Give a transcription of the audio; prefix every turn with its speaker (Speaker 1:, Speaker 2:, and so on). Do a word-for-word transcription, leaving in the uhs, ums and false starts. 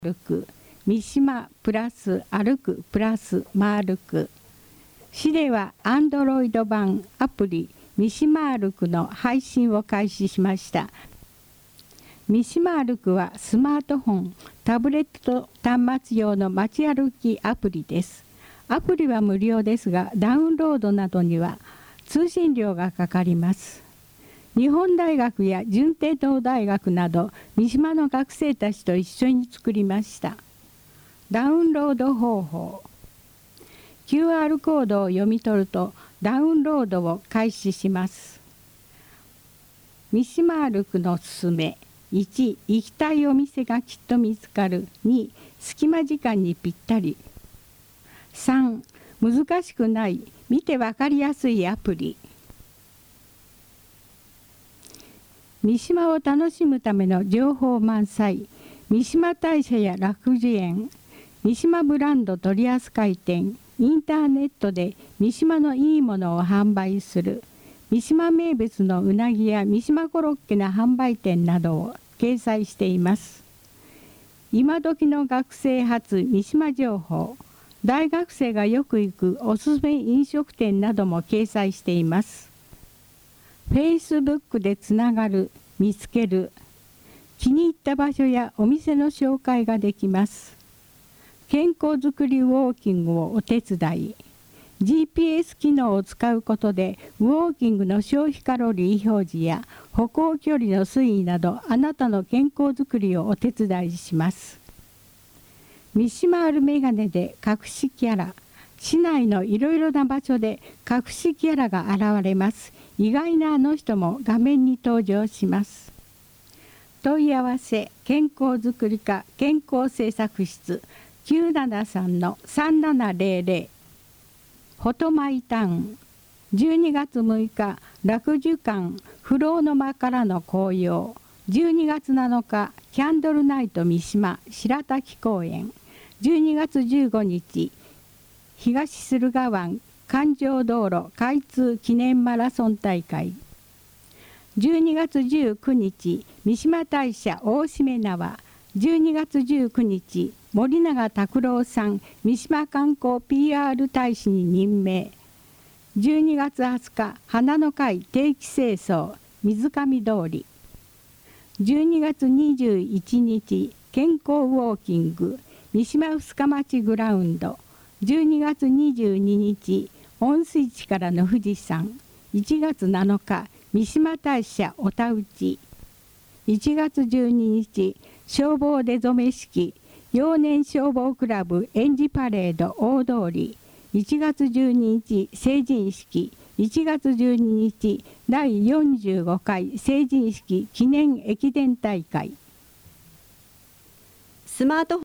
Speaker 1: 歩く、三島プラス歩くプラス丸く。市では Android 版アプリ三島歩くの配信を開始しました。三島歩くはスマートフォン、タブレット端末用の街歩きアプリです。アプリは無料ですが、ダウンロードなどには通信料がかかります。日本大学や順天堂大学など三島の学生たちと一緒に作りました。ダウンロード方法。キューアール コードを読み取るとダウンロードを開始します。三島歩くのすすめ。いち. 行きたいお店がきっと見つかる。に. 隙間時間にぴったり。さん. 難しくない、見てわかりやすいアプリ。三島を楽しむための情報満載。三島大社や楽寿園、三島ブランド取扱店、インターネットで三島のいいものを販売する。三島名物のうなぎや三島コロッケの販売店などを掲載しています。今時の学生発三島情報、大学生がよく行くおすすめ飲食店なども掲載しています。Facebook でつながる、見つける。気に入った場所やお店の紹介ができます。健康づくりウォーキングをお手伝い。ジーピーエス 機能を使うことでウォーキングの消費カロリー表示や歩行距離の推移などあなたの健康づくりをお手伝いします。三島あるメガネで隠しキャラ。市内のいろいろな場所で隠しキャラが現れます。意外なあの人も画面に登場します。問い合わせ、健康づくり課健康政策室 きゅうななさんのさんななゼロゼロ。フォトマイタウン。じゅうにがつむいか、楽寿館不老の間からの紅葉。じゅうにがつなのか、キャンドルナイト三島白滝公園。じゅうにがつじゅうごにち、東駿河湾環状道路開通記念マラソン大会。じゅうにがつじゅうくにち、三島大社大しめ縄。じゅうにがつじゅうくにち、森永拓郎さん三島観光 ピーアール 大使に任命。じゅうにがつはつか、花の会定期清掃水上通り。じゅうにがつにじゅういちにち、健康ウォーキング三島二日町グラウンド。じゅうにがつにじゅうににち、温水地からの富士山。いちがつなのか、三島大社お田打ち。いちがつじゅうににち、消防出初め式幼年消防クラブ園児パレード大通り。いちがつじゅうににち、成人式。いちがつじゅうににち、だいよんじゅうごかい成人式記念駅伝大会。
Speaker 2: スマート